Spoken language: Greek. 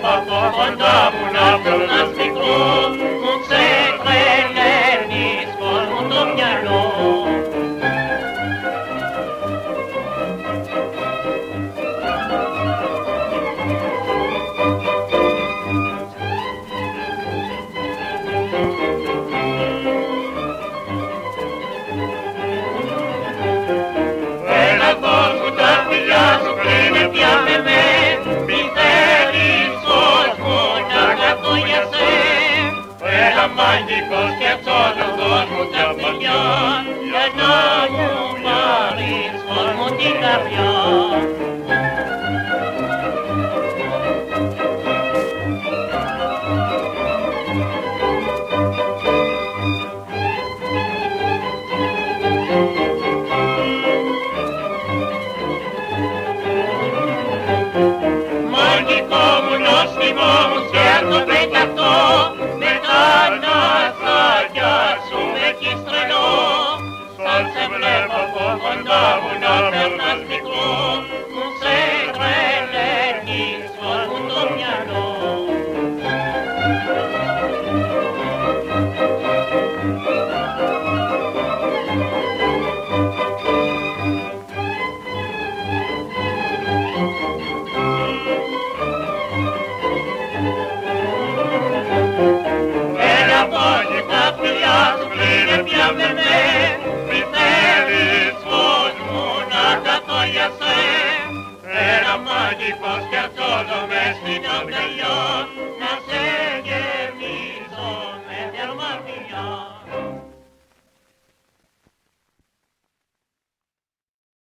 από κοντά μου να περνάς μικρό, μου ξετρελαίνεις πως μου το μυαλό. Έλα πως μου τα φιλιά σου κλείνε πια με με, μη θέλεις πως μου να κρατώ για σε. Έλα μαγικός και αξιόλογος μου τα φιλιά, για να μου πάρεις πως μου την καρδιά. Μαγικό μου νόστιμο μου σκέρνω πεταχτώ, με τα νασάκια σου με έχεις τρελό. Σαν σε βλέπω από κοντά μου να περνάς μικρό, μου ξετρελαίνεις πως μου το μυαλό. Πια με με, μη θέλεις πως μου να κρατώ για σε. Ένα μαγικός κι αυτόλο μες στην αγκαλιά, να σε γεμίσω με θερμαρδιά.